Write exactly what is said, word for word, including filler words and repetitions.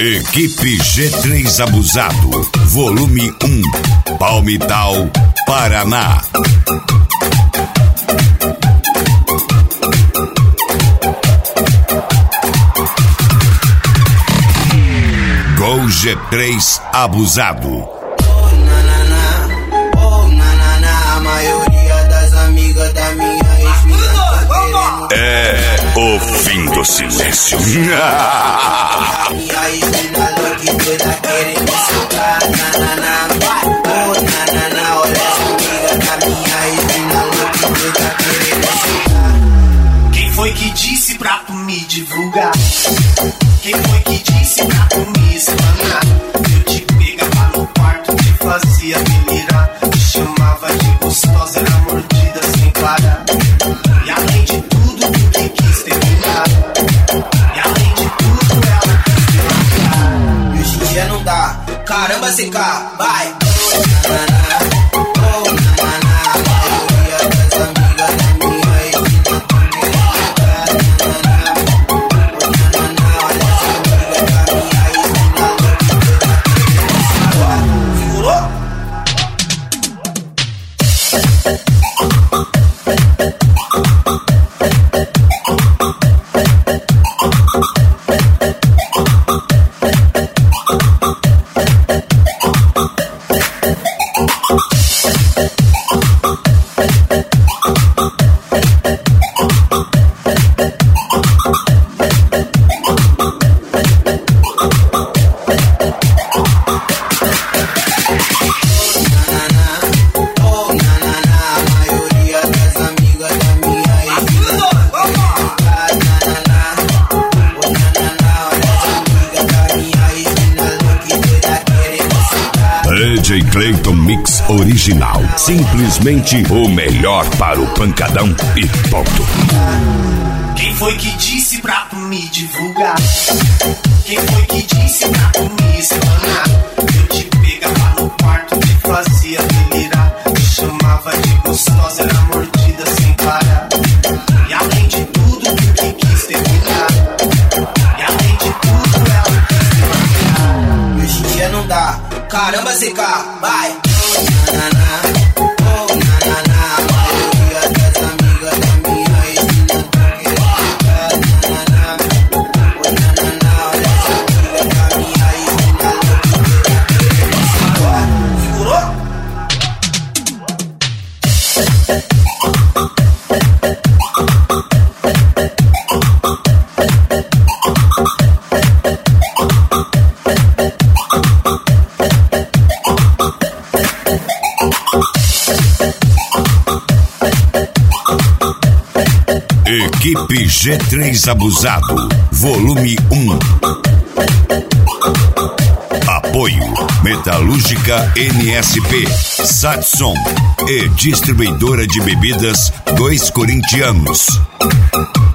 Equipe G três Abusado, volume um, Palmital, Paraná. Gol G três Abusado. É o fim do silêncio. Quem foi que disse pra tu me divulgar? Quem foi que disse pra tu me explanar? Eu te pegava no quarto, te fazia delirar, te chamava de gostosa, era mordida sem parar. E além de tudo, tu que quis terminar. E além de tudo, ela quis te matar. E hoje em dia não dá. Caramba, C K, vai! D J Clayton Mix Original. Simplesmente o melhor para o pancadão e ponto. Quem foi que disse pra tu me divulgar? Quem foi que disse pra tu me explanar? Eu te pegava no quarto, te fazia delirar, te chamava de gostosa, era mordida sem parar. E além de tudo, tu que quis terminar. E além de tudo, ela quis te matar. E hoje em dia não dá. Caramba, C K, vai! Equipe G três Abusado, volume um. Apoio Metalúrgica N S P, Satson e distribuidora de bebidas Dois Corintianos.